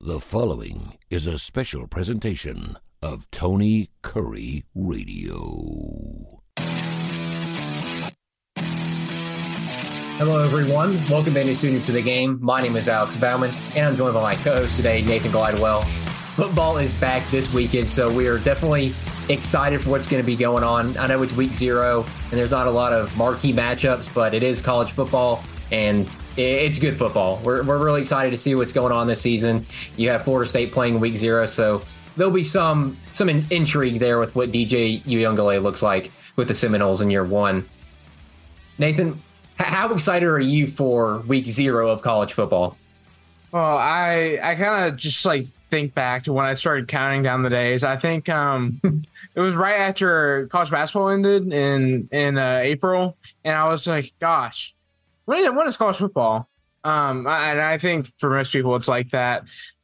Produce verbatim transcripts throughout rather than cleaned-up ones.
The following is a special presentation of Tony Curry Radio. Hello, everyone. Welcome to Any Student to the Game. My name is Alex Bauman, and I'm joined by my co-host today, Nathan Glidewell. Football is back this weekend, so we are definitely excited for what's going to be going on. I know it's week zero, and there's not a lot of marquee matchups, but it is college football, and it's good football. We're we're really excited to see what's going on this season. You have Florida State playing week zero, so there'll be some some in- intrigue there with what D J Uiagalelei looks like with the Seminoles in year one. Nathan, how excited are you for week zero of college football? Well, I I kind of just like think back to when I started counting down the days. I think um, it was right after college basketball ended in in uh, April, and I was like, "Gosh, when when is college football?" Um, and I think for most people, it's like that.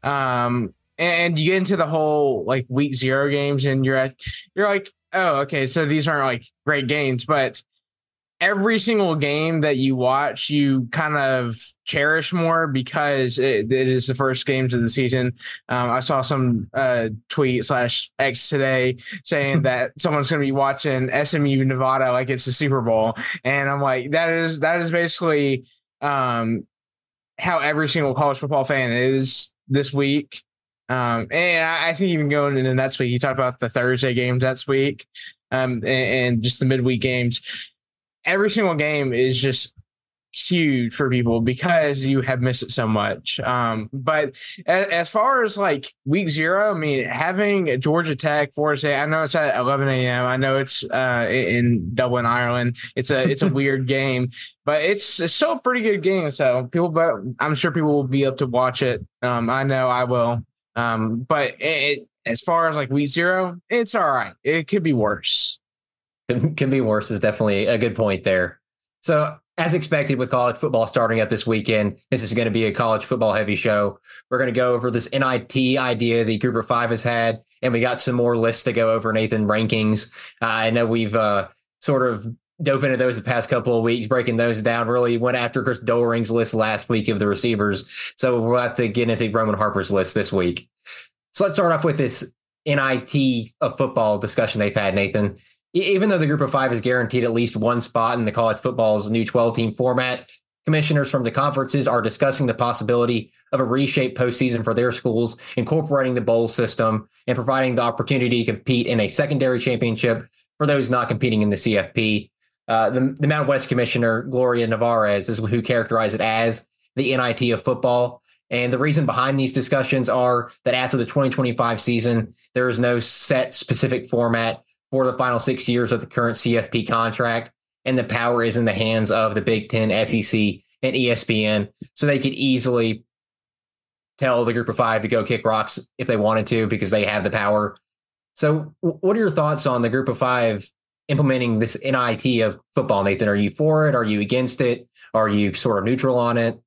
Um, and you get into the whole like week zero games, and you're at, you're like, "Oh, okay, so these aren't like great games," but every single game that you watch, you kind of cherish more because it, it is the first games of the season. Um, I saw some uh, tweet slash X today saying that someone's going to be watching S M U Nevada like it's the Super Bowl, and I'm like, that is that is basically um, how every single college football fan is this week. Um, and I, I think even going into next week, you talked about the Thursday games next week, um, and, and just the midweek games. Every single game is just huge for people because you have missed it so much. Um, but as, as far as like week zero, I mean, having Georgia Tech, Florida State, I know it's at eleven a.m. I know it's uh, in Dublin, Ireland. It's a it's a weird game, but it's, it's still a pretty good game. So people, but I'm sure people will be up to watch it. Um, I know I will. Um, but it, it, as far as like week zero, it's all right. It could be worse. Can, can be worse is definitely a good point there. So as expected with college football starting up this weekend, this is going to be a college football heavy show. We're going to go over this N I T idea the Group of Five has had, and we got some more lists to go over, Nathan, rankings. Uh, I know we've uh, sort of dove into those the past couple of weeks, breaking those down, really went after Chris Dolering's list last week of the receivers. So we'll have to get into Roman Harper's list this week. So let's start off with this N I T of football discussion they've had, Nathan. Even though the Group of Five is guaranteed at least one spot in the college football's new twelve-team format, commissioners from the conferences are discussing the possibility of a reshaped postseason for their schools, incorporating the bowl system and providing the opportunity to compete in a secondary championship for those not competing in the C F P. Uh, the, the Mountain West commissioner, Gloria Nevarez, is who characterized it as the N I T of football. And the reason behind these discussions are that after the twenty twenty-five season, there is no set specific format for the final six years of the current C F P contract, and the power is in the hands of the Big Ten, S E C, and E S P N. So they could easily tell the Group of Five to go kick rocks if they wanted to because they have the power. So what are your thoughts on the Group of Five implementing this N I T of football, Nathan? Are you for it? Are you against it? Are you sort of neutral on it?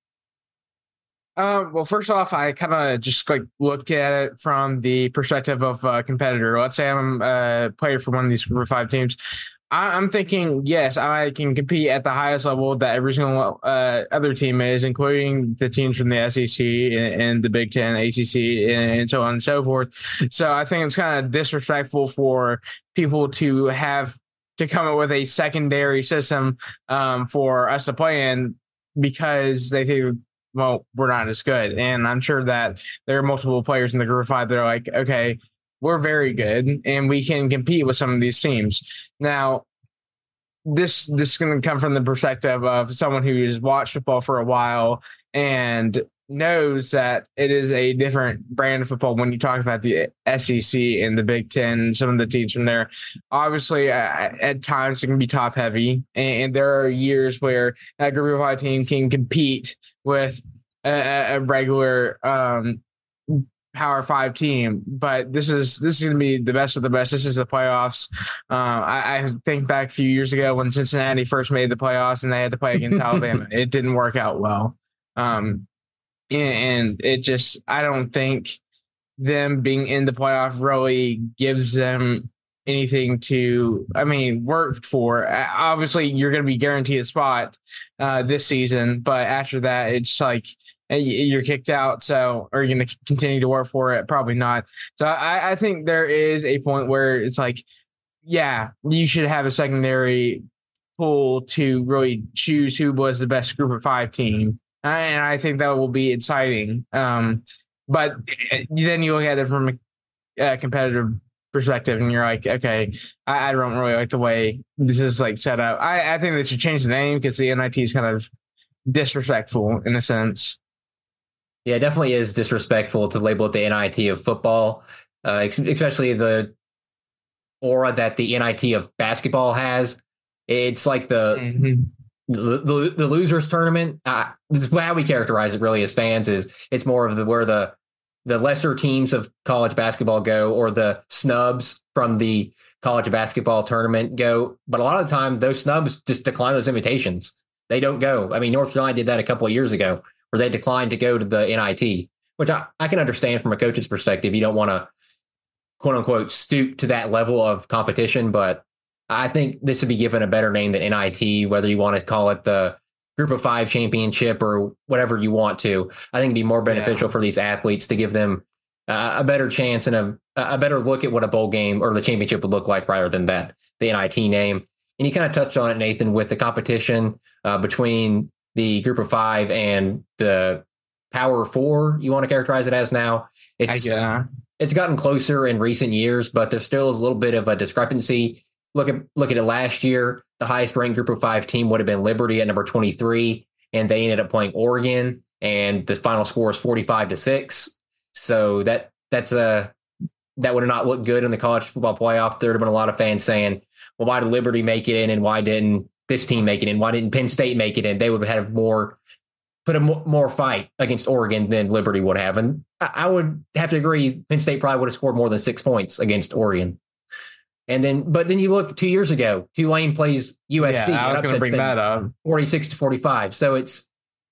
Um, well, first off, I kind of just like look at it from the perspective of a competitor. Let's say I'm a player for one of these Group of Five teams. I, I'm thinking, yes, I can compete at the highest level that every single uh, other team is, including the teams from the S E C and, and the Big Ten, A C C, and, and so on and so forth. So I think it's kind of disrespectful for people to have to come up with a secondary system um, for us to play in because they think, well, we're not as good. And I'm sure that there are multiple players in the Group of Five that are like, okay, we're very good and we can compete with some of these teams. Now, this this is going to come from the perspective of someone who has watched football for a while and knows that it is a different brand of football when you talk about the S E C and the Big Ten and some of the teams from there. Obviously, uh, at times it can be top heavy, and there are years where that Group of Five team can compete with a, a regular um, Power Five team. But this is this is going to be the best of the best. This is the playoffs. Uh, I, I think back a few years ago when Cincinnati first made the playoffs and they had to play against Alabama. It didn't work out well. Um, and it just, I don't think them being in the playoff really gives them anything to, I mean, work for. Obviously, you're going to be guaranteed a spot uh, this season, but after that, it's like and you're kicked out. So are you going to continue to work for it? Probably not. So I, I think there is a point where it's like, yeah, you should have a secondary pool to really choose who was the best group of five team. And I think that will be exciting. Um, but then you look at it from a, a competitive perspective and you're like, okay, I, I don't really like the way this is like set up. I, I think they should change the name because the N I T is kind of disrespectful in a sense. Yeah, it definitely is disrespectful to label it the N I T of football, uh, especially the aura that the N I T of basketball has. It's like the mm-hmm. the, the, the losers tournament. Uh, this is how we characterize it really as fans. Is it's more of the where the the lesser teams of college basketball go, or the snubs from the college basketball tournament go. But a lot of the time, those snubs just decline those invitations. They don't go. I mean, North Carolina did that a couple of years ago, where they declined to go to the N I T, which I, I can understand from a coach's perspective. You don't want to, quote unquote, stoop to that level of competition. But I think this would be given a better name than N I T, whether you want to call it the Group of Five Championship or whatever you want to. I think it'd be more beneficial yeah. for these athletes to give them uh, a better chance and a, a better look at what a bowl game or the championship would look like rather than that, the N I T name. And you kind of touched on it, Nathan, with the competition uh, between the Group of Five and the Power Four, you want to characterize it as now. It's yeah. it's gotten closer in recent years, but there's still a little bit of a discrepancy. Look at look at it last year. The highest ranked Group of Five team would have been Liberty at number twenty-three, and they ended up playing Oregon, and the final score is forty-five to six. So that that's a that would have not looked good in the college football playoff. There would have been a lot of fans saying, "Well, why did Liberty make it in, and why didn't this team make it in? Why didn't Penn State make it in?" They would have had more put a more fight against Oregon than Liberty would have, and I would have to agree. Penn State probably would have scored more than six points against Oregon. And then, but then you look two years ago, Tulane plays U S C. Yeah, I was going to bring that up. forty-six to forty-five. So it's,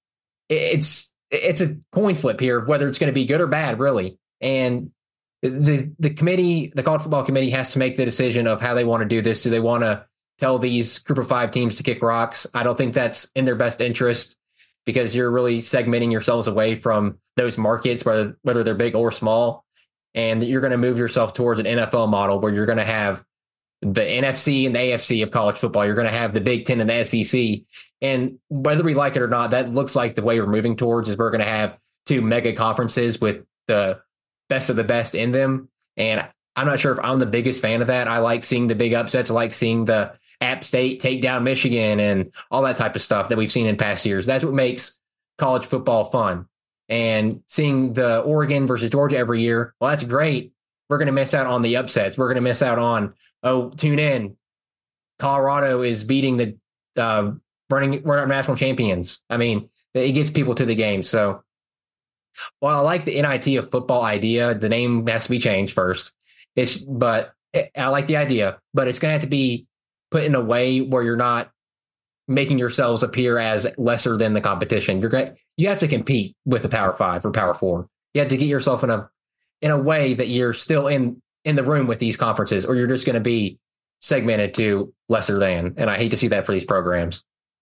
it's, it's a coin flip here of whether it's going to be good or bad, really. And the, the committee, the college football committee has to make the decision of how they want to do this. Do they want to tell these Group of Five teams to kick rocks? I don't think that's in their best interest, because you're really segmenting yourselves away from those markets, whether, whether they're big or small. And you're going to move yourself towards an N F L model where you're going to have the N F C and the A F C of college football. You're going to have the Big Ten and the S E C. And whether we like it or not, that looks like the way we're moving towards is we're going to have two mega conferences with the best of the best in them. And I'm not sure if I'm the biggest fan of that. I like seeing the big upsets. I like seeing the App State take down Michigan and all that type of stuff that we've seen in past years. That's what makes college football fun. And seeing the Oregon versus Georgia every year, well, that's great. We're going to miss out on the upsets. We're going to miss out on, oh, tune in. Colorado is beating the uh, running running national champions. I mean, it gets people to the game. So while I like the N I T of football idea, the name has to be changed first. It's but I like the idea, but it's going to have to be put in a way where you're not making yourselves appear as lesser than the competition. You're going you have to compete with the Power Five or Power Four. You have to get yourself in a in a way that you're still in in the room with these conferences, or you're just going to be segmented to lesser than. And I hate to see that for these programs.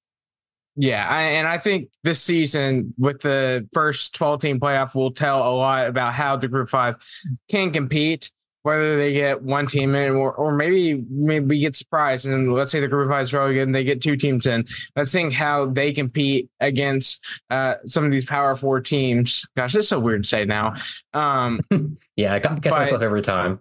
Yeah, I, and I think this season with the first twelve-team playoff will tell a lot about how the Group Five can compete, whether they get one team in or, or maybe maybe we get surprised. And let's say the Group Five is really good and they get two teams in. Let's think how they compete against uh, some of these Power Four teams. Gosh, that's so weird to say now. Um, yeah, I catch but, myself every time.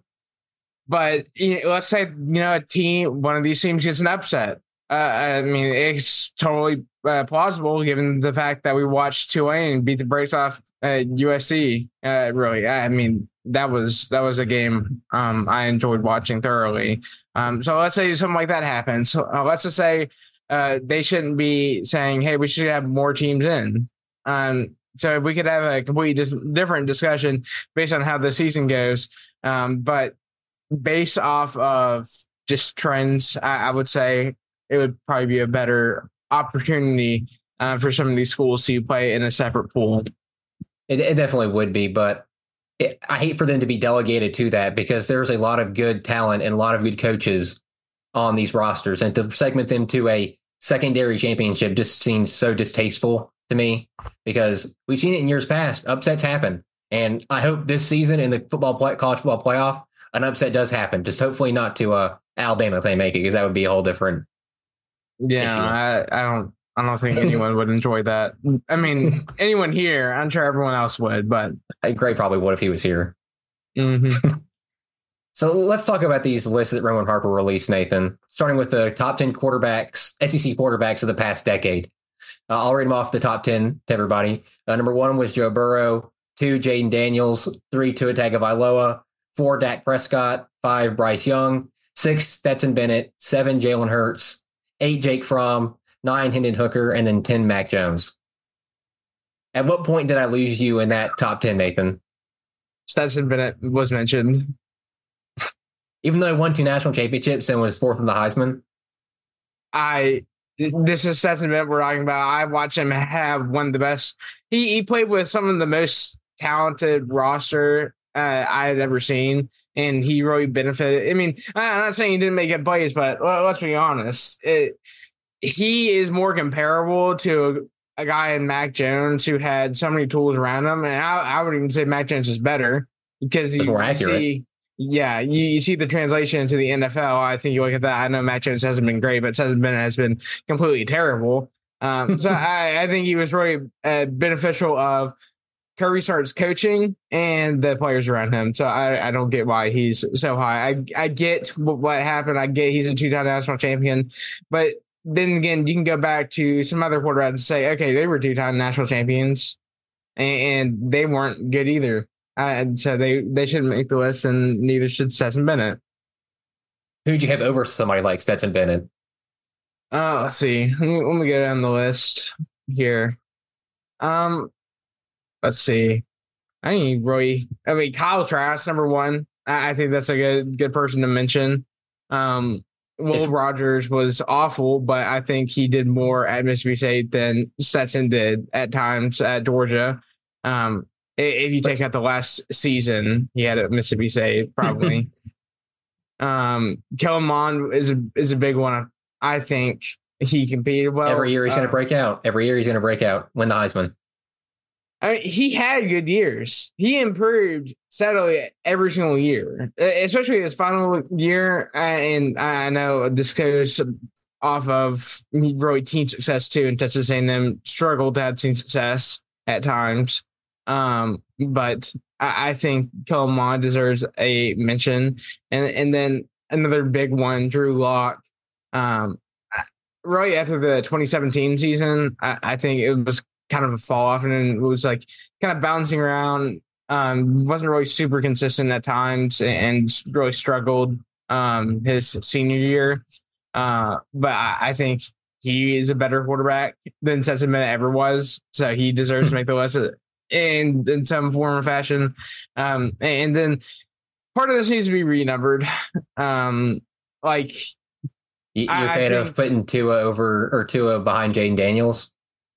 But you know, let's say, you know, a team, one of these teams gets an upset. Uh, I mean, it's totally uh, plausible given the fact that we watched Tulane beat the brakes off uh, U S C. Uh, really, I mean, that was that was a game um, I enjoyed watching thoroughly. Um, so let's say something like that happens. So, uh, let's just say uh, they shouldn't be saying, "Hey, we should have more teams in." Um, so if we could have a completely dis- different discussion based on how the season goes, um, but based off of just trends, I, I would say it would probably be a better opportunity uh, for some of these schools to play in a separate pool. It, it definitely would be, but it, I hate for them to be delegated to that, because there's a lot of good talent and a lot of good coaches on these rosters, and to segment them to a secondary championship just seems so distasteful to me because we've seen it in years past. Upsets happen. And I hope this season in the football play, college football playoff, an upset does happen. Just hopefully not to uh, Alabama if they make it, because that would be a whole different. Yeah, I, I don't. I don't think anyone would enjoy that. I mean, anyone here, I'm sure everyone else would, but Gray probably would if he was here. Mm-hmm. So let's talk about these lists that Roman Harper released, Nathan, starting with the top ten quarterbacks, S E C quarterbacks of the past decade. Uh, I'll read them off the top ten to everybody. Uh, number one was Joe Burrow, two, Jaden Daniels, three, Tua Tagovailoa, four, Dak Prescott, five, Bryce Young, six, Stetson Bennett, seven, Jalen Hurts, eight, Jake Fromm, nine, Hendon Hooker, and then ten, Mac Jones. At what point did I lose you in that top ten, Nathan? Stetson Bennett was mentioned. Even though he won two national championships and was fourth in the Heisman? I this is Stetson Bennett we're talking about. I watched him have one of the best. He he played with some of the most talented roster uh, I had ever seen, and he really benefited. I mean, I'm not saying he didn't make good plays, but well, let's be honest. It, he is more comparable to a, a guy in Mac Jones who had so many tools around him, and I, I would even say Mac Jones is better because you, more you accurate. see. Yeah, you, you see the translation to the N F L. I think you look at that. I know Mac Jones hasn't been great, but Stetson Bennett has been completely terrible. Um, so I, I think he was really uh, beneficial of Kirby Smart's coaching and the players around him. So I, I don't get why he's so high. I, I get what happened. I get he's a two-time national champion. But then again, you can go back to some other quarterbacks and say, okay, they were two-time national champions, and, and they weren't good either. Uh, and so they, they shouldn't make the list, and neither should Stetson Bennett. Who'd you have over somebody like Stetson Bennett? Uh, let's see. Let me, let me get down the list here. Um, let's see. I think Roy. I mean, Kyle Trask, number one. I, I think that's a good good person to mention. Um, Will if, Rogers was awful, but I think he did more at Mississippi State than Stetson did at times at Georgia. Um. If you take out the last season he had at Mississippi State, probably. um, Kellen Mond is a, is a big one. I think he competed well. Every year he's uh, going to break out. Every year he's going to break out, win the Heisman. I mean, he had good years. He improved steadily every single year, especially his final year. And I know this goes off of really team success too. And Texas A and M struggled to have team success at times. Um, but I, I think Kellen Mond deserves a mention, and and then another big one, Drew Lock. Um, right after the twenty seventeen season, I, I think it was kind of a fall off, and then it was like kind of bouncing around. Um, wasn't really super consistent at times, and, and really struggled. Um, his senior year. Uh, but I, I think he is a better quarterback than Stetson Bennett ever was, so he deserves to make the list. In, in some form or fashion. Um, and then part of this needs to be renumbered. Um, like, You're a fan think, of putting Tua over or Tua behind Jaden Daniels?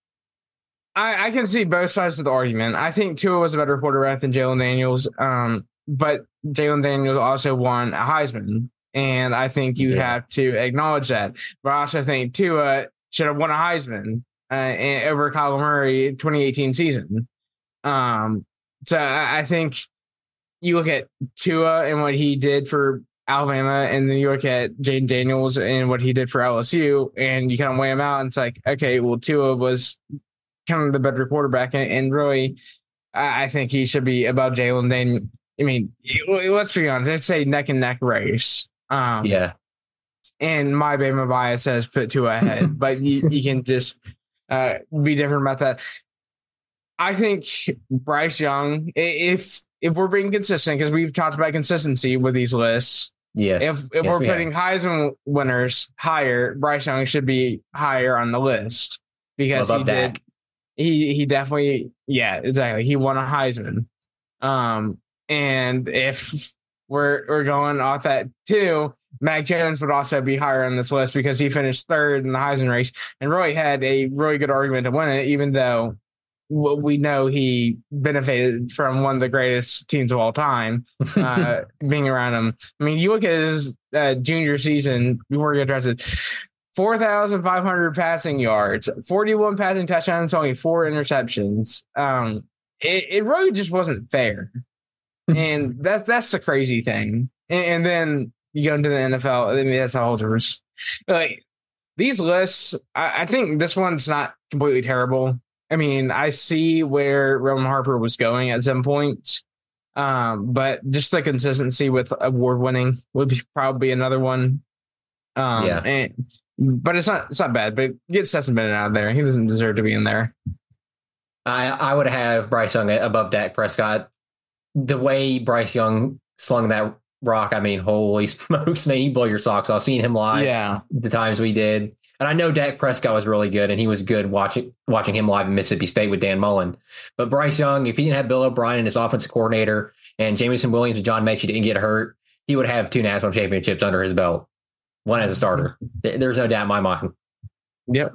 I, I can see both sides of the argument. I think Tua was a better quarterback than Jalen Daniels, um, but Jalen Daniels also won a Heisman, and I think you yeah. have to acknowledge that. But I also think Tua should have won a Heisman uh, over Kyler Murray twenty eighteen season. Um, so I, I think you look at Tua and what he did for Alabama, and then you look at Jaden Daniels and what he did for L S U, and you kind of weigh them out, and it's like, okay, well, Tua was kind of the better quarterback, and, and really, I, I think he should be above Jalen. Then, I mean, let's be honest, it's a neck and neck race. Um, yeah. And my Bama bias says put Tua ahead, but you, you can just uh, be different about that. I think Bryce Young, if if we're being consistent, because we've talked about consistency with these lists. Yes. If if yes, we're we putting have. Heisman winners higher, Bryce Young should be higher on the list because he that. did. He he definitely yeah exactly he won a Heisman. Um and if we're we're going off that too, Mac Jones would also be higher on this list because he finished third in the Heisman race and really had a really good argument to win it, even though we know he benefited from one of the greatest teams of all time uh, being around him. I mean, you look at his uh, junior season before he got drafted, four thousand five hundred passing yards, forty-one passing touchdowns, only four interceptions. Um, it, it really just wasn't fair. And that's that's the crazy thing. And, and then you go into the N F L, I mean, that's a whole different. Like, these lists, I, I think this one's not completely terrible. I mean, I see where Roman Harper was going at some points. Um, but just the consistency with award winning would be probably another one. Um, yeah. And, but it's not it's not bad. But get Stetson Bennett out of there. He doesn't deserve to be in there. I I would have Bryce Young above Dak Prescott. The way Bryce Young slung that rock, I mean, holy smokes, man, you blow your socks off. Seeing him live, yeah, the times we did. And I know Dak Prescott was really good, and he was good watching watching him live in Mississippi State with Dan Mullen. But Bryce Young, if he didn't have Bill O'Brien and his offensive coordinator and Jameson Williams and John Mechie didn't get hurt, he would have two national championships under his belt, one as a starter. There's no doubt in my mind. Yep.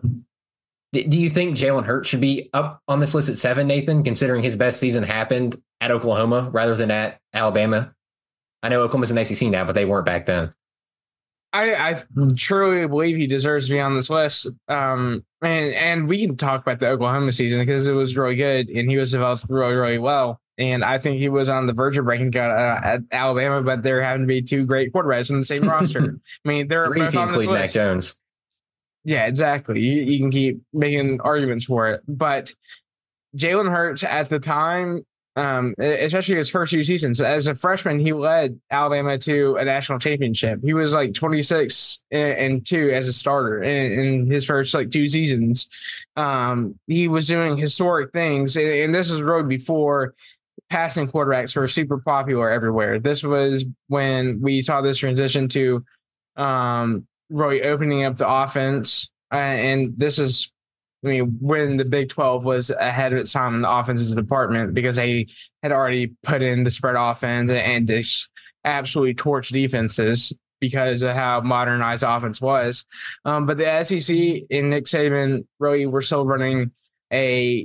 Do you think Jalen Hurts should be up on this list at seven, Nathan, considering his best season happened at Oklahoma rather than at Alabama? I know Oklahoma's in the A C C now, but they weren't back then. I, I truly believe he deserves to be on this list. Um, and, and we can talk about the Oklahoma season because it was really good and he was developed really, really well. And I think he was on the verge of breaking out uh, at Alabama, but there happened to be two great quarterbacks in the same roster. I mean, they're Three if you include Mac Jones. Yeah, exactly. You, you can keep making arguments for it. But Jalen Hurts at the time, Um, especially his first few seasons. As a freshman, he led Alabama to a national championship. He was like twenty-six and two as a starter in, in his first like two seasons. Um, he was doing historic things, and, and this was really before passing quarterbacks were super popular everywhere. This was when we saw this transition to um, really opening up the offense, uh, and this is. I mean, when the Big twelve was ahead of its time in the offensive department because they had already put in the spread offense and just absolutely torched defenses because of how modernized the offense was. Um, but the S E C and Nick Saban really were still running a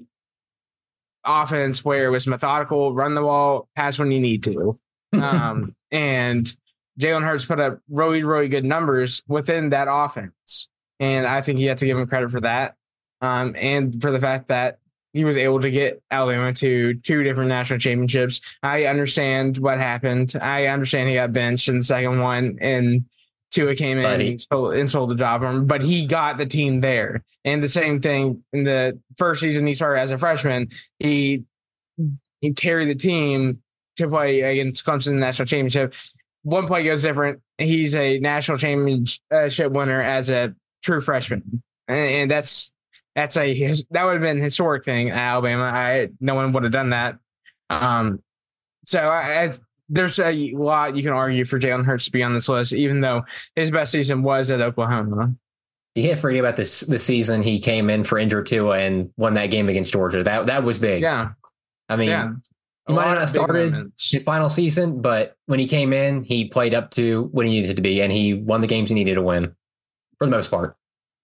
offense where it was methodical, run the ball, pass when you need to. Um, and Jalen Hurts put up really, really good numbers within that offense. And I think you have to give him credit for that. Um, and for the fact that he was able to get Alabama to two different national championships. I understand what happened. I understand he got benched in the second one, and Tua came in and sold, and sold the job for him, but he got the team there. And the same thing in the first season he started as a freshman, he he carried the team to play against Clemson in the national championship. One play goes different. He's a national championship winner as a true freshman, and, and that's That's a that would have been a historic thing at Alabama. I no one would have done that. Um, so I, I, there's a lot you can argue for Jalen Hurts to be on this list, even though his best season was at Oklahoma. You can't forget about this the season he came in for injured Tua and won that game against Georgia. That that was big. Yeah, I mean, yeah. he might not have started his final season, but when he came in, he played up to what he needed to be, and he won the games he needed to win for the most part.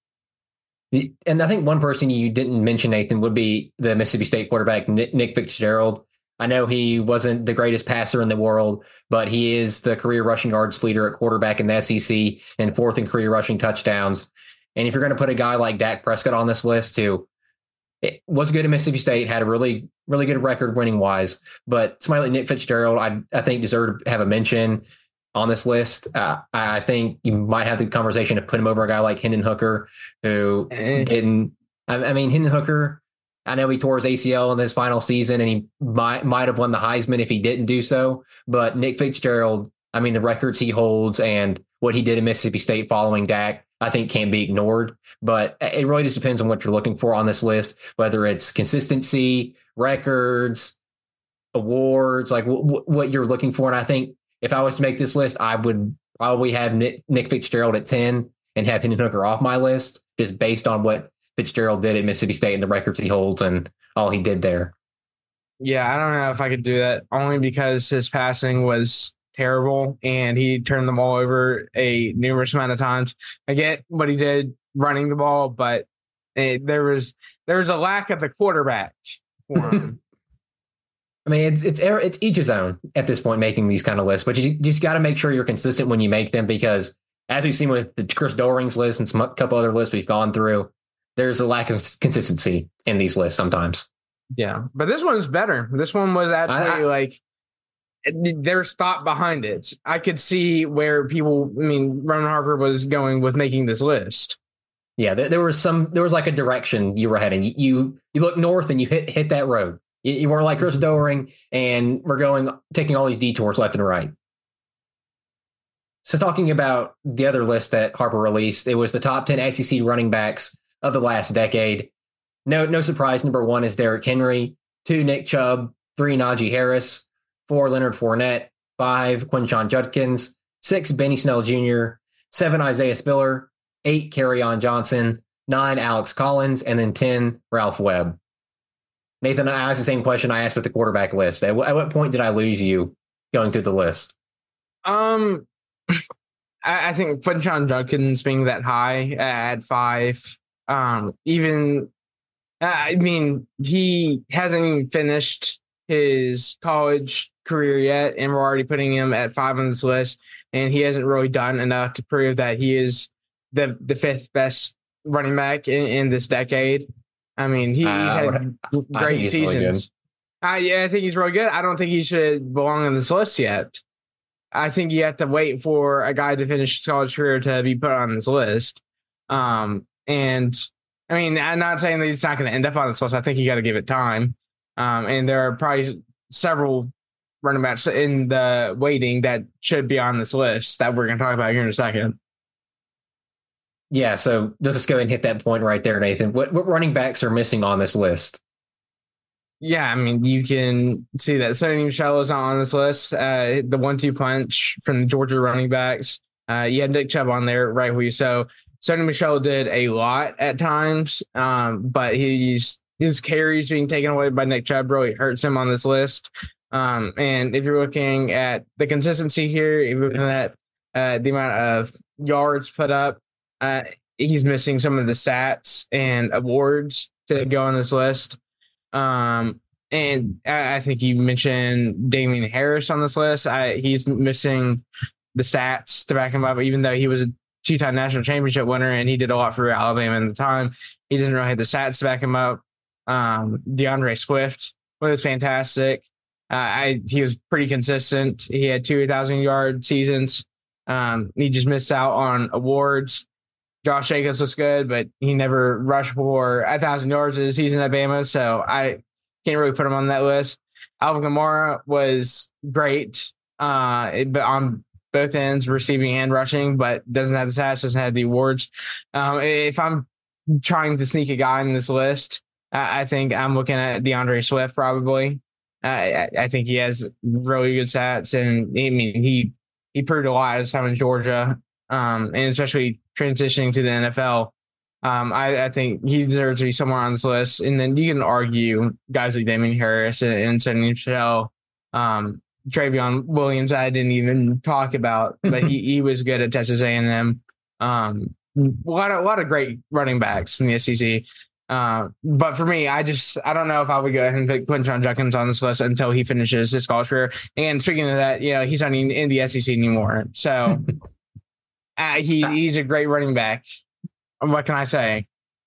And I think one person you didn't mention, Nathan, would be the Mississippi State quarterback, Nick Fitzgerald. I know he wasn't the greatest passer in the world, but he is the career rushing yards leader at quarterback in the S E C and fourth in career rushing touchdowns. And if you're going to put a guy like Dak Prescott on this list, who was good at Mississippi State, had a really, really good record winning wise, but somebody like Nick Fitzgerald, I, I think deserved to have a mention on this list. Uh, I think you might have the conversation to put him over a guy like Hendon Hooker, who didn't. I, I mean, Hendon Hooker, I know he tore his A C L in his final season, and he might might have won the Heisman if he didn't do so. But Nick Fitzgerald, I mean, the records he holds and what he did in Mississippi State following Dak, I think can't be ignored. But it really just depends on what you're looking for on this list, whether it's consistency, records, awards, like w- w- what you're looking for. And I think if I was to make this list, I would probably have Nick, Nick Fitzgerald at ten and have Hendon Hooker off my list, just based on what Fitzgerald did at Mississippi State and the records he holds and all he did there. Yeah, I don't know if I could do that, only because his passing was terrible and he turned the ball over a numerous amount of times. I get what he did running the ball, but it, there was there was a lack of the quarterback for him. I mean, it's it's it's each his own at this point making these kind of lists, but you just got to make sure you're consistent when you make them, because as we've seen with the Chris Doering's list and some, a couple other lists we've gone through, there's a lack of consistency in these lists sometimes. Yeah, but this one's better. This one was actually I, I, like there's thought behind it. I could see where people, I mean, Roman Harper was going with making this list. Yeah, there, there was some, there was like a direction you were heading. You you, you look north and you hit hit that road. You, you weren't like Chris Doering, and we're going taking all these detours left and right. So talking about the other list that Harper released, it was the top ten S E C running backs of the last decade. No, no surprise. Number one is Derrick Henry, two, Nick Chubb, three, Najee Harris, four, Leonard Fournette, five, Quinshon Judkins, six, Benny Snell Junior, seven, Isaiah Spiller, eight, Kerryon Johnson, nine, Alex Collins, and then ten, Ralph Webb. Nathan, I asked the same question I asked with the quarterback list. At, w- at what point did I lose you going through the list? Um, I, I think Quinshon Judkins being that high at five, um, even, I mean, he hasn't even finished his college career yet, and we're already putting him at five on this list, and he hasn't really done enough to prove that he is the, the fifth best running back in, in this decade. I mean, he, uh, he's had I, great I seasons. Really uh, yeah, I think he's really good. I don't think he should belong on this list yet. I think you have to wait for a guy to finish his college career to be put on this list. Um, and I mean, I'm not saying that he's not going to end up on this list. I think you got to give it time. Um, and there are probably several running backs in the waiting that should be on this list that we're going to talk about here in a second. Yeah, so let's just go ahead and hit that point right there, Nathan. What what running backs are missing on this list? Yeah, I mean, you can see that Sony Michel is not on this list. Uh, the one two punch from the Georgia running backs. Uh, you had Nick Chubb on there, rightfully so. Sony Michel did a lot at times, um, but he's his carries being taken away by Nick Chubb really hurts him on this list. Um, and if you're looking at the consistency here, if you're looking at uh, the amount of yards put up, uh, he's missing some of the stats and awards to go on this list. Um, and I, I think you mentioned Damien Harris on this list. I, he's missing the stats to back him up, even though he was a two-time national championship winner and he did a lot for Alabama at the time. He didn't really have the stats to back him up. Um, DeAndre Swift was fantastic. Uh, I he was pretty consistent. He had two thousand yard seasons. Um, he just missed out on awards. Josh Jacobs was good, but he never rushed for a thousand yards in the season at Bama, so I can't really put him on that list. Alvin Kamara was great, uh, but on both ends, receiving and rushing, but doesn't have the stats, doesn't have the awards. Um, if I'm trying to sneak a guy in this list, I, I think I'm looking at DeAndre Swift probably. Uh, I, I think he has really good stats, and I mean he he proved a lot his time in Georgia, um, and especially transitioning to the N F L. Um, I, I think he deserves to be somewhere on this list. And then you can argue guys like Damien Harris and, and Sony Michel, um, Travion Williams, I didn't even talk about, but he, he was good at Texas A and M. Um, a lot of, a lot of great running backs in the S E C. Uh, but for me, I just, I don't know if I would go ahead and pick Quinshon Judkins on this list until he finishes his college career. And speaking of that, you know, he's not even in the S E C anymore. So uh, he, he's a great running back. What can I say?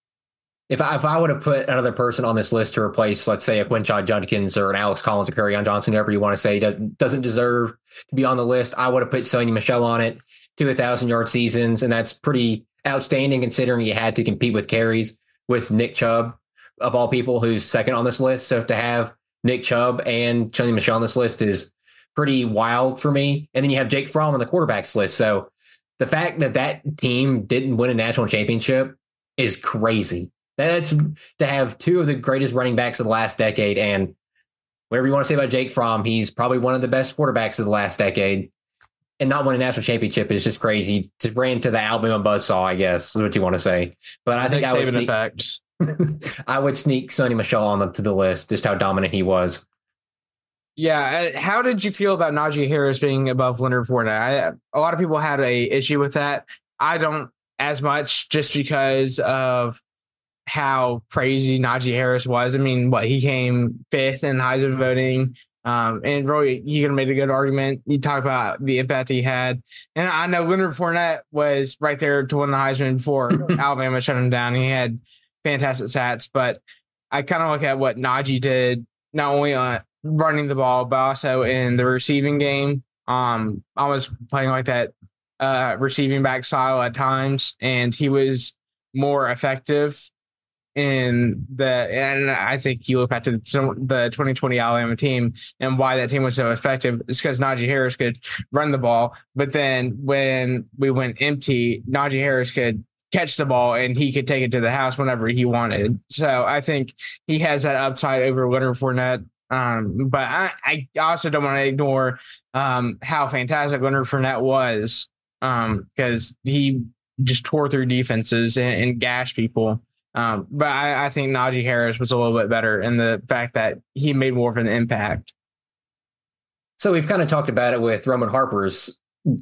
If I, if I would have put another person on this list to replace, let's say, a Quinshon Judkins or an Alex Collins or Kerryon Johnson, whoever you want to say, doesn't deserve to be on the list, I would have put Sony Michel on it, two one thousand yard seasons, and that's pretty outstanding considering he had to compete with carries with Nick Chubb, of all people, who's second on this list. So to have Nick Chubb and Sony Michel on this list is pretty wild for me. And then you have Jake Fromm on the quarterbacks list. So the fact that that team didn't win a national championship is crazy. That's to have two of the greatest running backs of the last decade. And whatever you want to say about Jake Fromm, he's probably one of the best quarterbacks of the last decade. And not win a national championship is just crazy. To bring into the Alabama buzzsaw, I guess, is what you want to say. But I, I think I would sneak, I would sneak Sony Michel on the, to the list, just how dominant he was. Yeah. How did you feel about Najee Harris being above Leonard Fournette? I, a lot of people had a issue with that. I don't as much, just because of how crazy Najee Harris was. I mean, what, he came fifth in Heisman voting. Um, and really, he could have made a good argument. You talk about the impact he had. And I know Leonard Fournette was right there to win the Heisman before Alabama shut him down. He had fantastic stats, but I kind of look at what Najee did, not only on running the ball, but also in the receiving game. Um, I was playing like that uh, receiving back style at times, and he was more effective in the, and I think you look back to the twenty twenty Alabama team and why that team was so effective is because Najee Harris could run the ball. But then when we went empty, Najee Harris could catch the ball and he could take it to the house whenever he wanted. So I think he has that upside over Leonard Fournette. Um, but I, I also don't want to ignore um, how fantastic Leonard Fournette was because um, he just tore through defenses and, and gashed people. Um, but I, I think Najee Harris was a little bit better in the fact that he made more of an impact. So we've kind of talked about it with Roman Harper's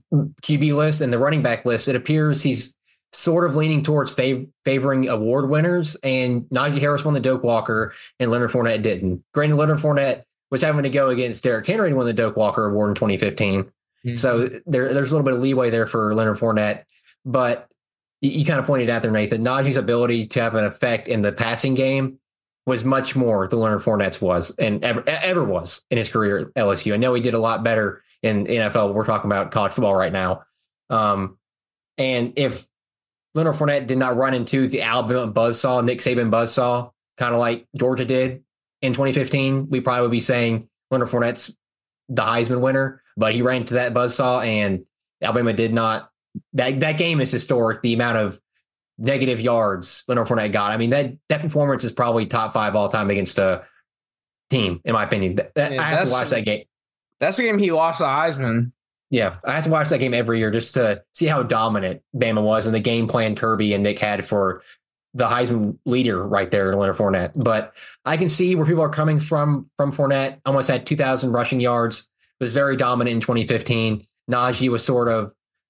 Q B list and the running back list. It appears he's sort of leaning towards fav- favoring award winners, and Najee Harris won the Doak Walker and Leonard Fournette didn't. Granted, Leonard Fournette was having to go against Derrick Henry to win the Doak Walker Award in twenty fifteen. Mm-hmm. So there, there's a little bit of leeway there for Leonard Fournette, but you kind of pointed out there, Nathan, Najee's ability to have an effect in the passing game was much more than Leonard Fournette's was and ever, ever was in his career at L S U. I know he did a lot better in the N F L. We're talking about college football right now. Um, and if Leonard Fournette did not run into the Alabama buzzsaw, Nick Saban buzzsaw, kind of like Georgia did in twenty fifteen, we probably would be saying Leonard Fournette's the Heisman winner, but he ran into that buzzsaw and Alabama did not. That that game is historic. The amount of negative yards Leonard Fournette got. I mean, that that performance is probably top five all time against a team, in my opinion. That, that, yeah, I have to watch that game. That's the game he lost the Heisman. Yeah, I have to watch that game every year just to see how dominant Bama was and the game plan Kirby and Nick had for the Heisman leader right there, Leonard Fournette. But I can see where people are coming from from Fournette. Almost had two thousand rushing yards. Was very dominant in twenty fifteen. Najee was sort of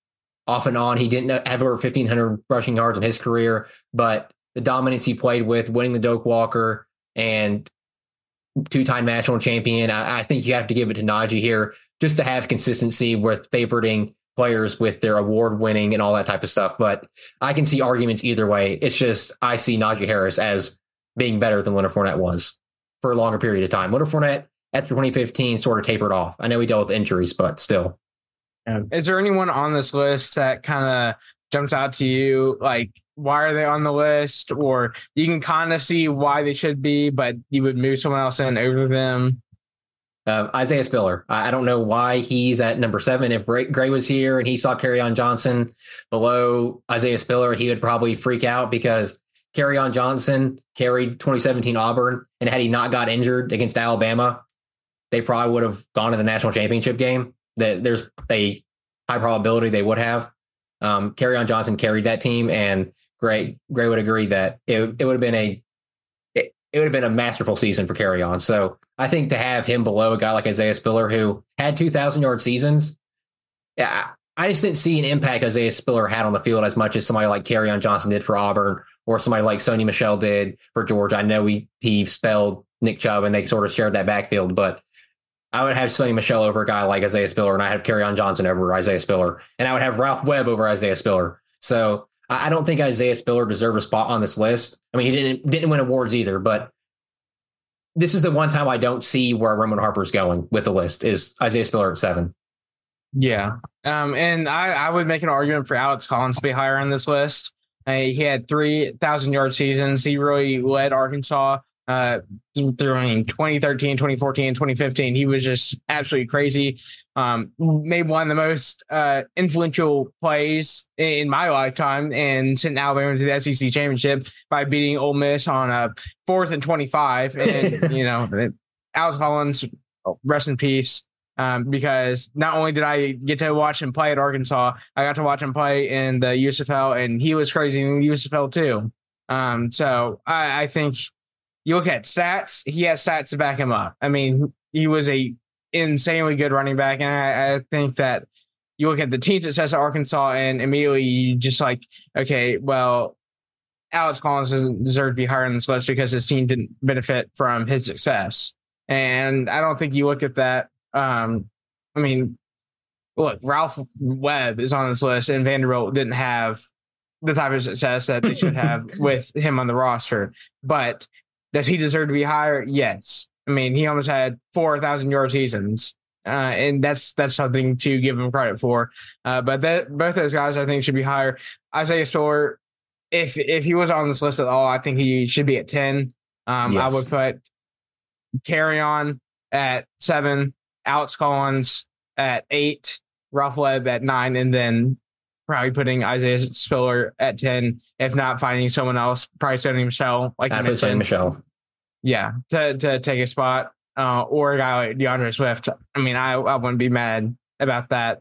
off and on. He didn't have over fifteen hundred rushing yards in his career, but the dominance he played with, winning the Doak Walker and two-time national champion, I, I think you have to give it to Najee here just to have consistency with favoriting players with their award winning and all that type of stuff. But I can see arguments either way. It's just I see Najee Harris as being better than Leonard Fournette was for a longer period of time. Leonard Fournette after twenty fifteen sort of tapered off. I know he dealt with injuries, but still. Is there anyone on this list that kind of jumps out to you? Like, why are they on the list? Or you can kind of see why they should be, but you would move someone else in over them? Uh, Isaiah Spiller. I don't know why he's at number seven. If Gray, Gray was here and he saw Kerryon Johnson below Isaiah Spiller, he would probably freak out because Kerryon Johnson carried twenty seventeen Auburn, and had he not got injured against Alabama, they probably would have gone to the national championship game. That there's a high probability they would have. Um, Kerryon Johnson carried that team, and Gray Gray would agree that it, it would have been a it, it would have been a masterful season for Kerryon. So I think to have him below a guy like Isaiah Spiller, who had two thousand yard seasons, yeah, I just didn't see an impact Isaiah Spiller had on the field as much as somebody like Kerryon Johnson did for Auburn, or somebody like Sony Michel did for Georgia. I know he he spelled Nick Chubb, and they sort of shared that backfield, but I would have Sony Michel over a guy like Isaiah Spiller, and I have Kerryon Johnson over Isaiah Spiller, and I would have Ralph Webb over Isaiah Spiller. So I don't think Isaiah Spiller deserved a spot on this list. I mean, he didn't didn't win awards either, but this is the one time I don't see where Roman Harper's going with the list is Isaiah Spiller at seven. Yeah, um, and I, I would make an argument for Alex Collins to be higher on this list. Uh, he had three thousand yard seasons. He really led Arkansas. Uh, through I mean, twenty thirteen, twenty fourteen, twenty fifteen, he was just absolutely crazy. Um, made one of the most uh, influential plays in my lifetime and sent Alabama to the S E C championship by beating Ole Miss on a fourth and twenty-five. And, you know, Alex Collins, rest in peace. Um, because not only did I get to watch him play at Arkansas, I got to watch him play in the U S F L, and he was crazy in the U S F L too. Um, so I, I think you look at stats, he has stats to back him up. I mean, he was a insanely good running back, and I, I think that you look at the team success at Arkansas, and immediately you just like, okay, well, Alex Collins doesn't deserve to be higher on this list because his team didn't benefit from his success. And I don't think you look at that. Um, I mean, look, Ralph Webb is on this list, and Vanderbilt didn't have the type of success that they should have with him on the roster. But does he deserve to be higher? Yes. I mean, he almost had four thousand yard seasons, uh, and that's that's something to give him credit for. Uh, but that, both those guys, I think, should be higher. Isaiah Spiller, if if he was on this list at all, I think he should be at ten. Um, yes. I would put Carry On at seven, Alex Collins at eight, Ralph Webb at nine, and then probably putting Isaiah Spiller at ten, if not finding someone else, probably Sonny Michel, like you mentioned. Michel. Yeah, to to take a spot, uh, or a guy like DeAndre Swift. I mean, I, I wouldn't be mad about that.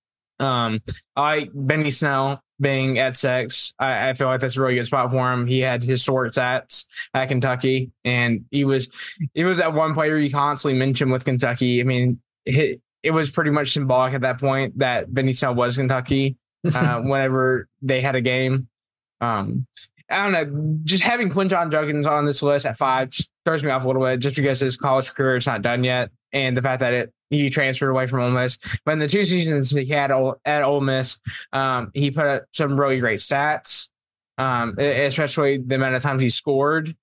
Um, I like Benny Snell being at six. I, I feel like that's a really good spot for him. He had historic stats at Kentucky, and he was he was that one player you constantly mention with Kentucky. I mean, it, it was pretty much symbolic at that point that Benny Snell was Kentucky uh, whenever they had a game. Um, I don't know, just having Quinton Judkins on this list at five just throws me off a little bit, just because his college career is not done yet, and the fact that it he transferred away from Ole Miss. But in the two seasons he had at Ole Miss, um, he put up some really great stats, um, especially the amount of times he scored.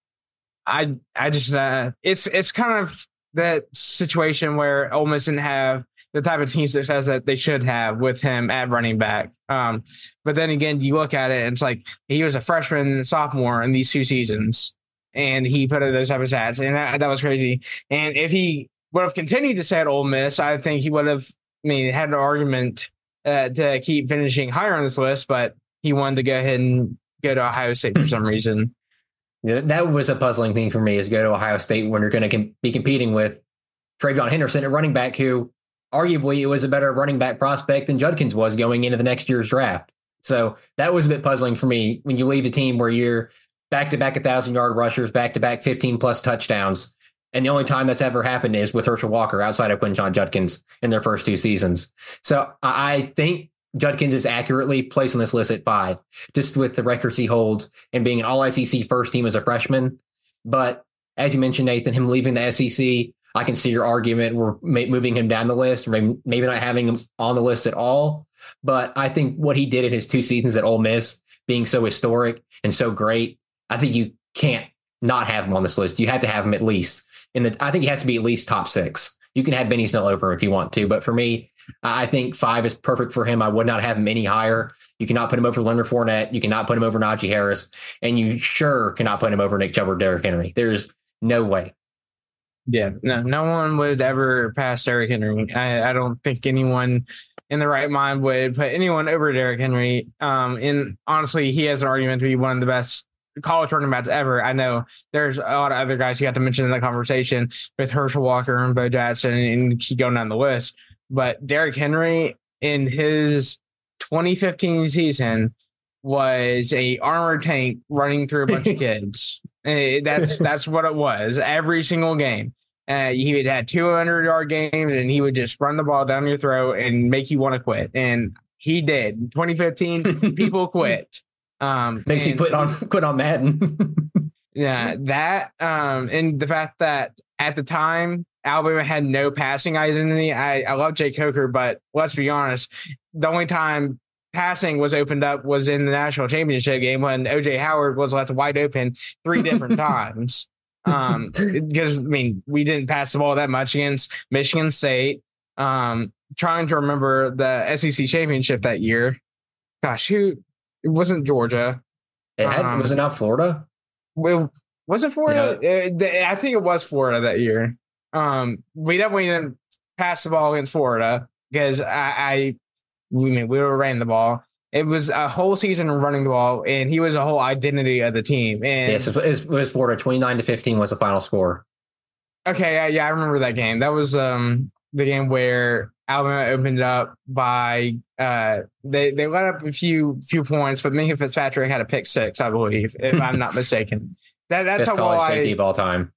I I just uh, it's it's kind of that situation where Ole Miss didn't have the type of team success that they should have with him at running back. Um, but then again, you look at it and it's like he was a freshman and sophomore in these two seasons, and he put up those type of stats, and that, that was crazy. And if he would have continued to stay at Ole Miss, I think he would have, I mean, had an argument uh, to keep finishing higher on this list, but he wanted to go ahead and go to Ohio State for some reason. Yeah, that was a puzzling thing for me, is go to Ohio State when you're going to com- be competing with TreVeyon Henderson at running back, who arguably it was a better running back prospect than Judkins was going into the next year's draft. So that was a bit puzzling for me when you leave a team where you're back-to-back one thousand-yard rushers, back-to-back fifteen-plus touchdowns, and the only time that's ever happened is with Herschel Walker outside of Quinton Judkins in their first two seasons. So I think Judkins is accurately placed on this list at five, just with the records he holds and being an all-S E C first team as a freshman. But as you mentioned, Nathan, him leaving the S E C, I can see your argument. We're moving him down the list, or maybe, maybe not having him on the list at all. But I think what he did in his two seasons at Ole Miss, being so historic and so great, I think you can't not have him on this list. You have to have him at least in the. I think he has to be at least top six. You can have Benny Snell over him if you want to, but for me, I think five is perfect for him. I would not have him any higher. You cannot put him over Leonard Fournette. You cannot put him over Najee Harris, and you sure cannot put him over Nick Chubb or Derrick Henry. There's no way. Yeah, no, no one would ever pass Derrick Henry. I, I don't think anyone in the right mind would put anyone over Derrick Henry. Um, and honestly, he has an argument to be one of the best college running backs ever. I know there's a lot of other guys you have to mention in the conversation with Herschel Walker and Bo Jackson and keep going down the list. But Derrick Henry in his twenty fifteen season was a armored tank running through a bunch of kids. That's that's what it was every single game. Uh, he had had two hundred yard games, and he would just run the ball down your throat and make you want to quit. And he did. In twenty fifteen, people quit. Um, Makes and, you quit on quit on Madden. Yeah, that um, and the fact that at the time Alabama had no passing identity. I, I love Jake Coker, but let's be honest, the only time passing was opened up was in the national championship game when O J Howard was left wide open three different times. Um, because I mean, we didn't pass the ball that much against Michigan State. Um, trying to remember the S E C championship that year. Gosh, who it wasn't Georgia. It had, um, was it not Florida? Well, was it Florida? Yeah. I think it was Florida that year. Um, we definitely didn't pass the ball against Florida because I, I we mean we were running the ball. It was a whole season of running the ball, and he was a whole identity of the team. And yes, it was, it was Florida. twenty-nine to fifteen was the final score. Okay, yeah, yeah, I remember that game. That was um the game where Alabama opened up by uh they they let up a few few points, but Minkah Fitzpatrick had a pick six, I believe, if I'm not mistaken. That that's Best how college well safety I, of all time.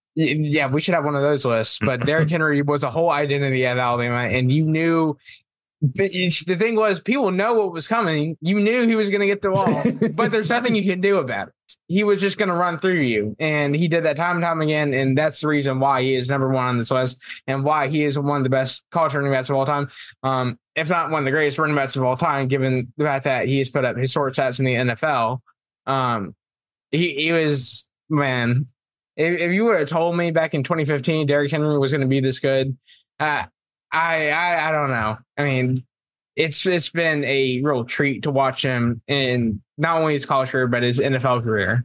Yeah, we should have one of those lists. But Derrick Henry was a whole identity at Alabama, and you knew But it's, the thing was, people know what was coming. You knew he was going to get the ball, but there's nothing you can do about it. He was just going to run through you, and he did that time and time again, and that's the reason why he is number one on this list and why he is one of the best college running backs of all time, um, if not one of the greatest running backs of all time, given the fact that he has put up historic stats in the N F L. Um, he, he was, man, if, if you would have told me back in twenty fifteen Derrick Henry was going to be this good, uh, I, I I don't know. I mean, it's it's been a real treat to watch him in not only his college career but his N F L career.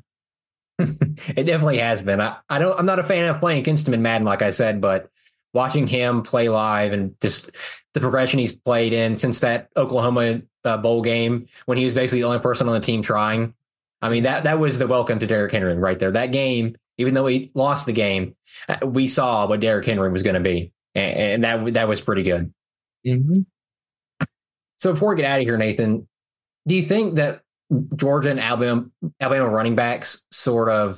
It definitely has been. I, I don't. I'm not a fan of playing against him in Madden, like I said, but watching him play live and just the progression he's played in since that Oklahoma uh, bowl game when he was basically the only person on the team trying. I mean, that that was the welcome to Derrick Henry right there. That game, even though he lost the game, we saw what Derrick Henry was going to be. And that that was pretty good. Mm-hmm. So before we get out of here, Nathan, do you think that Georgia and Alabama, Alabama running backs sort of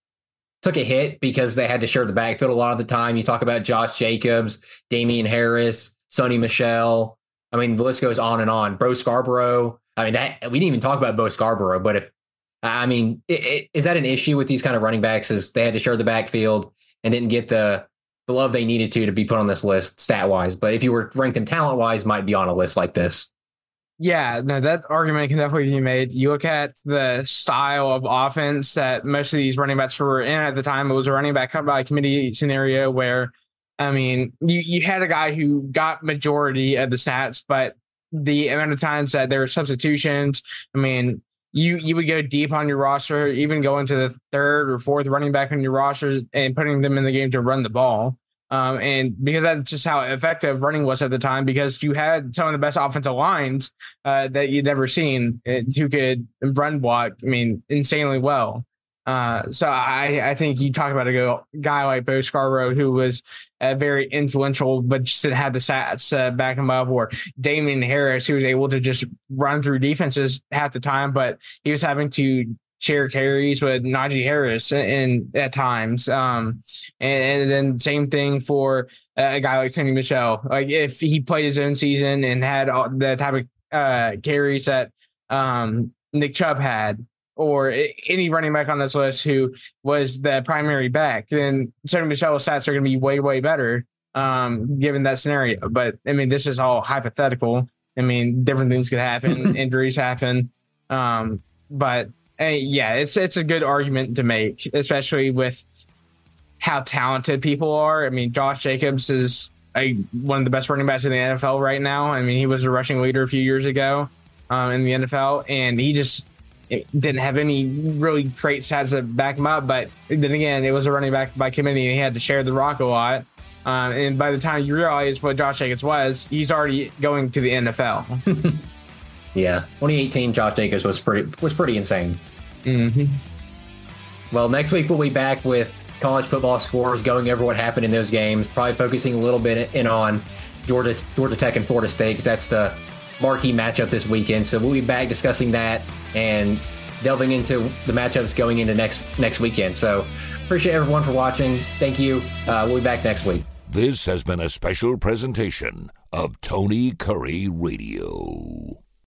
took a hit because they had to share the backfield a lot of the time? You talk about Josh Jacobs, Damian Harris, Sonny Michel. I mean, the list goes on and on. Bo Scarborough. I mean, that we didn't even talk about Bo Scarborough, but if I mean, it, it, is that an issue with these kind of running backs? Is they had to share the backfield and didn't get the the love they needed to to be put on this list stat wise, but if you were ranked them talent wise, might be on a list like this. Yeah, no, that argument can definitely be made. You look at the style of offense that most of these running backs were in at the time. It was a running back cut by committee scenario where, I mean, you, you had a guy who got majority of the stats, but the amount of times that there were substitutions, I mean, you you would go deep on your roster, even go into the third or fourth running back on your roster and putting them in the game to run the ball. Um, and because that's just how effective running was at the time, because you had some of the best offensive lines uh, that you'd ever seen who could run block, I mean, insanely well. Uh, so I, I think you talk about a guy like Bo Scarborough, who was uh, very influential, but just didn't have the stats uh, back him up, or Damian Harris, who was able to just run through defenses half the time, but he was having to share carries with Najee Harris in, in at times. Um, and, and then same thing for a guy like Sonny Michel. Like if he played his own season and had all the type of uh, carries that um, Nick Chubb had, or any running back on this list who was the primary back, then Sonny Michel's stats are going to be way, way better um, given that scenario. But, I mean, this is all hypothetical. I mean, different things could happen. Injuries happen. Um, but, uh, yeah, it's it's a good argument to make, especially with how talented people are. I mean, Josh Jacobs is a, one of the best running backs in the N F L right now. I mean, he was a rushing leader a few years ago um, in the N F L, and he just – it didn't have any really great stats to back him up, but then again, it was a running back by committee, and he had to share the rock a lot. Um, and by the time you realize what Josh Jacobs was, he's already going to the N F L. Yeah, twenty eighteen Josh Jacobs was pretty was pretty insane. Mm-hmm. Well, next week we'll be back with college football scores, going over what happened in those games, probably focusing a little bit in on Georgia Georgia Tech and Florida State, because that's the marquee matchup this weekend. So we'll be back discussing that and delving into the matchups going into next next weekend. So appreciate everyone for watching. Thank you. Uh, we'll be back next week. This has been a special presentation of Tony Curry Radio.